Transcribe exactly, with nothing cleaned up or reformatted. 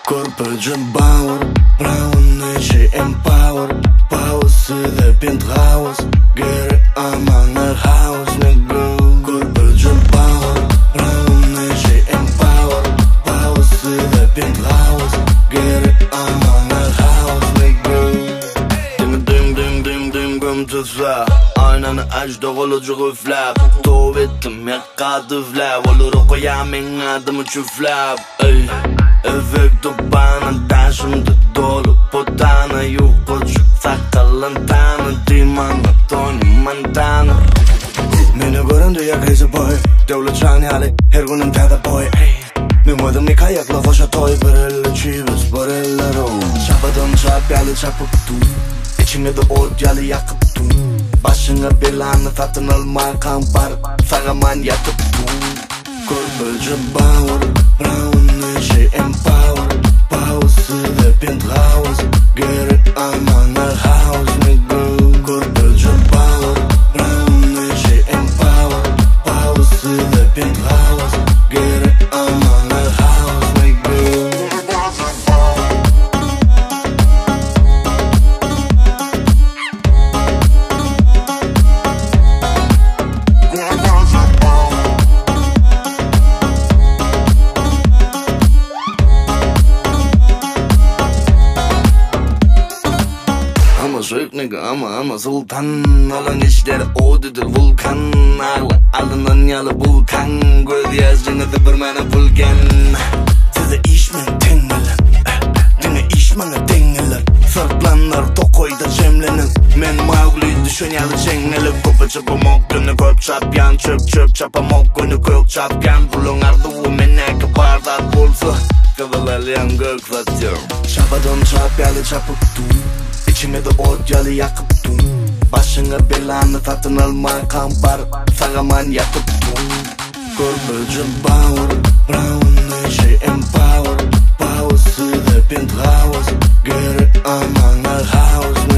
Korpacın bauer, braun şey empower. Pause the penthouse, geri amanlar house nigga. Korpacın bauer, braun şey empower. Pause the penthouse, geri amanlar house nigga. Ding ding ding ding ding gum tüfla. Aynanı açtı olucu üflap. Tov ettim yakkadı flap. Olur koyam en adımı çüflap. Ey efekto bana taşımdı dolu. Potana yok koçuk sakalın tanı. Dimana Tony Montana. Beni göründü ya crazy boy. Devlet çanyali her günüm tada boy. Mümadım ni kayakla koşa toy. Bir elle çiviz bir elle roll. Çapadan çap yalı çapıp tu. İçine de ot yalı yakıp tu. Başına belanı satın alma kampar. Sagaman yatıp tu. Korpacın bauer, braun şey empower. Pause the penthouse, geri amanlar house nigga. Korpacın bauer, braun şey empower. Pause the penthouse, geri amanlar house nigga. Soyuk nigga ama ama sultan. Olan işleri odudur vulkan. Ağla alınan yalı vulkan. Göz yazcınızı bir mene vulkan. Size işmen tengeler. Dine işmana dengeler. Sırtlanlar tokoyda cemlenir. Men Mowgli düşün yalı çengeler. Kopa çapamok günü köp çapyan. Çöp çöp çapamok günü kök çapyan. Bulun ardığı meneke bardak bulsa. Kıvılalyan gök satıyor. Çapadan çap yalı çapıp du. İçine de ot yalı yakıp tu. Başına belanı satın alma kampar. Sagaman yatıp tu. Korpacın bauer, braun şey empower. Pause the penthouse, geri amanlar house.